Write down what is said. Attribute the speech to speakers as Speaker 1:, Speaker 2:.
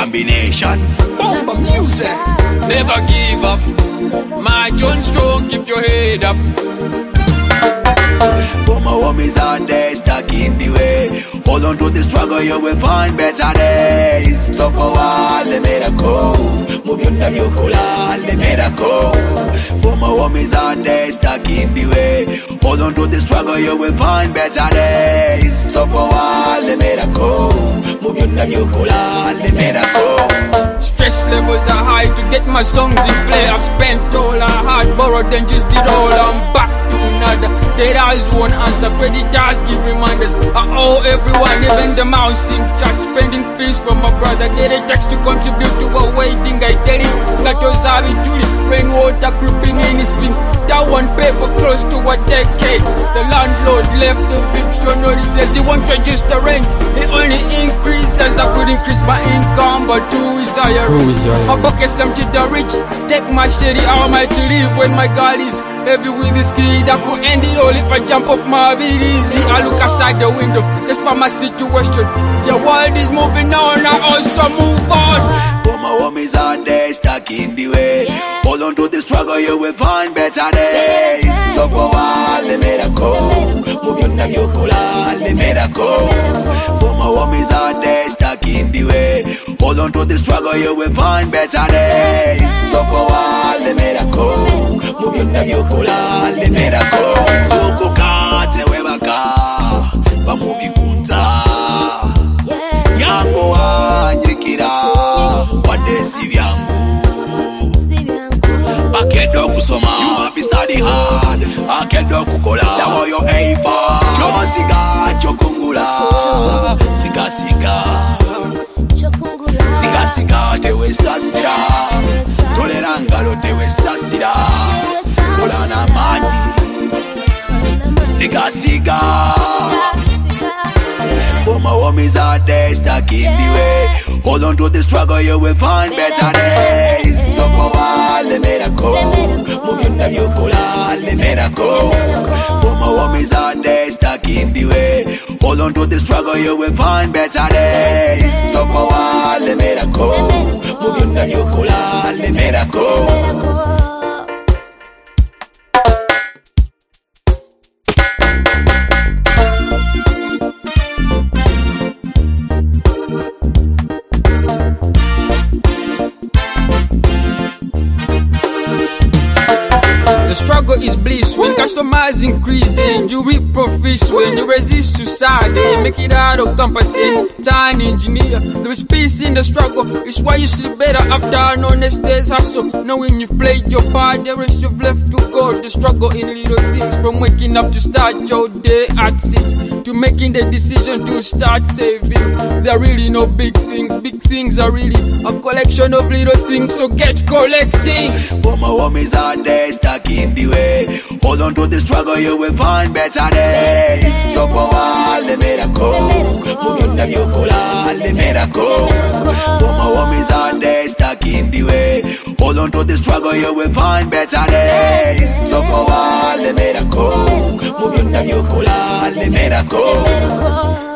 Speaker 1: combination. Bomba music.
Speaker 2: Never give up. March on strong, keep your head up.
Speaker 1: For my homies out there stuck in the way, hold on to the struggle, you will find better days. So for all the miracle, move your naviola, the miracle. For my homies out there stuck in the way, hold on to the struggle, you will find better days. So for all the miracle, move your naviola, the miracle.
Speaker 2: Stress levels are high to get my songs in play. I've spent all I had, borrowed and just did all. I'm back to another. Dead eyes won't answer, creditors give reminders. I owe everyone, even the mouse in church. Spending fees for my brother, get a text to contribute to a wedding. I get it, that was how it do it. Rainwater creeping in his bin. That one paper close to a decade. The landlord left the eviction notice, says he won't reduce the rent. It only increases, I could increase my income, but who is higher? A bucket empty the rich. Take my shitty, how am I to live when my God is heavy with this kid? I could end it all if I jump off my bed easy. I look outside the window, despite my situation. The world is moving on, I also move on.
Speaker 1: For my homies out there stuck in the way, hold on to the struggle, you will find better days. So for all the miracle, move your naviola, the miracle. For my homies out there stuck in the way, hold on to the struggle, you will find better days. So for all the miracle, move your naviola, the miracle. So go kate webaka, bamubi kunta, yango anyekira, wadesi vyangu. Akedo kusoma, you have to study hard. Akedo kukola, dawo yo eifa. Choma siga, chokungula. Siga siga, siga siga, tewe sasira. Tolerangalo tewe sasira. Kola na mani. Siga siga. For my homies out there stuck in the way, hold on to the struggle, you will find better days. So for all the miracle, move your naviola, the miracle. For my homies out there stuck in the way, hold on to the struggle, you will find better days. So for all the miracle, move your naviola, the miracle.
Speaker 2: The struggle is bliss when customers increase and you reap profits. When you resist suicide and make it out of campus and turn engineer. There is peace in the struggle, it's why you sleep better after an honest day's hustle. Knowing you've played your part, the rest you've left to go. The struggle in little things, from waking up to start your day at 6 to making the decision to start saving. There are really no big things are really a collection of little things, so get collecting.
Speaker 1: For my homies out there stuck in the way, hold on to the struggle, you will find better days. So for all the miracle, move your naviola, the miracle. For my homies out there stuck in the way, hold on to the struggle, you will find better days. So for all the miracle, move your naviola, the miracle.